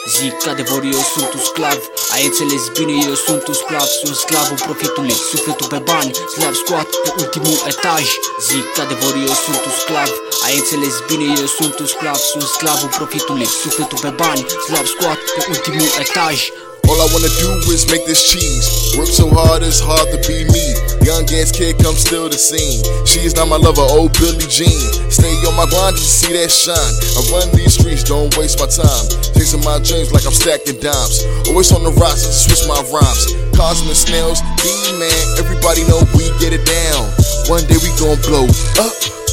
Zic adevăr, eu sunt un sclav. Ai înțeles bine, eu sunt un sclav. Sunt sclavul profitului, sufletul pe bani. Slav scoat pe ultimul etaj. Zic adevăr, eu sunt un sclav. Ai înțeles bine, eu sunt un sclav. Sunt sclavul profitului, sufletul pe bani. Slav scoat pe ultimul etaj. All I wanna do is make this cheese. Work so hard, it's hard to be me. Young ass kid comes still the scene. She is not my lover, oh Billie Jean. Stay on my grind just to see that shine. I run these streets, don't waste my time. Chasing my dreams like I'm stacking dimes. Always on the rise, to switch my rhymes. Cosmic snails, D-man, everybody know we get it down. One day we gon' blow up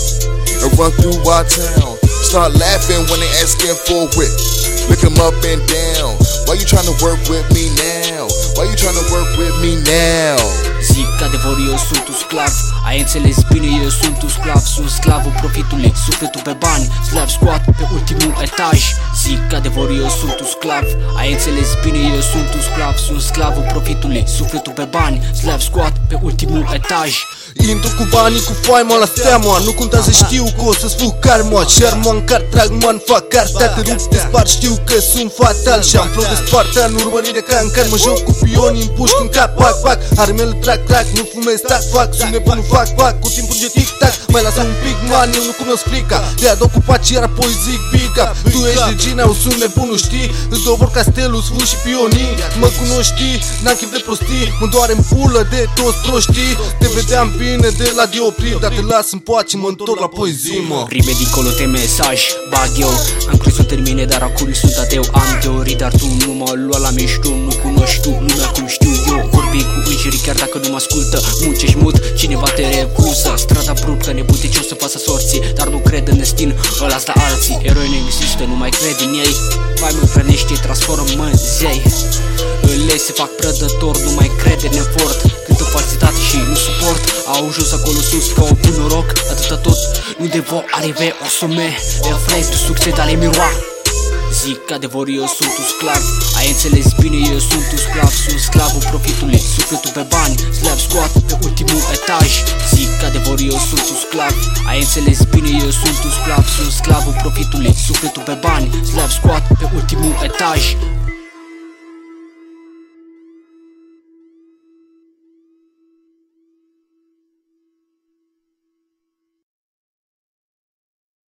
and run through our town. Start laughing when they asking for it. Look 'em up and down. Why you tryna work with me now? Why you tryna work with me now? Zic adevăr, eu sunt un sclav. Ai înțeles bine, eu sunt un sclav. Sunt sclavul profitului, sufletul pe bani. Slav scoat pe ultimul etaj. Zic adevăr, eu sunt un sclav. Ai înțeles bine, eu sunt un sclav. Sunt sclavul profitului, sufletul pe bani. Slav scoat pe ultimul etaj. Intru cu banii, cu faima la steaua. Nu contează, știu că o să-ți fug karma. Sherman, car, trag, man, fac cartea. Te rup, te spart, știu că sunt fatal. Și-am flow de Spartan, urmărire ca în car. Mă joc cu pioni, împușc în cap, pac, pac. Armele trag, trag, nu fumez, tac, fac. Sunt nebun, nu fac, fac, cu timpul de tic-tac. Mai lasă un pic, man, eu nu cunosc frica. Te-ad ocupat și iar apoi zic pica. Tu ești regina, eu sunt nebunul, știi? Îți dovor castelul, sfânt și pionii. Mă cunoști, n-am chip de prostii. Mă doare în pulă de toți proștii. Te vedeam bine de la dioptrii, dar te las în poace, mă întorc la poezie, mă. Rime dincolo de mesaj, bag eu. Am crezut în mine, dar acum sunt ateu. Am teorii, dar tu nu mă lua la mișto. Nu cunoști tu lumea cum știu eu. Vorbi cu îngerii chiar dacă nu mă ascultă. Muncești mut, cineva te refuză. Strada bruscă, nebute ce o să facă sorții. Dar nu cred în destin, ăla-s la alții. Eroi nu există, nu mai cred în ei. Vai mă hrănește, transformă în zei. Île se fac prădător, nu mai crede în efort. Câtă falsitate și nu suport. Au ajuns acolo sus ca un bun noroc. Atâta tot, nu de vo arrive o sommet. Le fraises du succès dans les miroirs. Zic adevăr, eu sunt un sclav. Ai înțeles bine, eu sunt un sclav. Sunt sclavul profitului, sufletul pe bani. Slav scoat pe ultimul etaj. Zic adevăr, eu sunt un sclav. Ai înțeles bine, eu sunt un sclav. Sunt sclavul profitului, sufletul pe bani. Slav scoat pe ultimul etaj.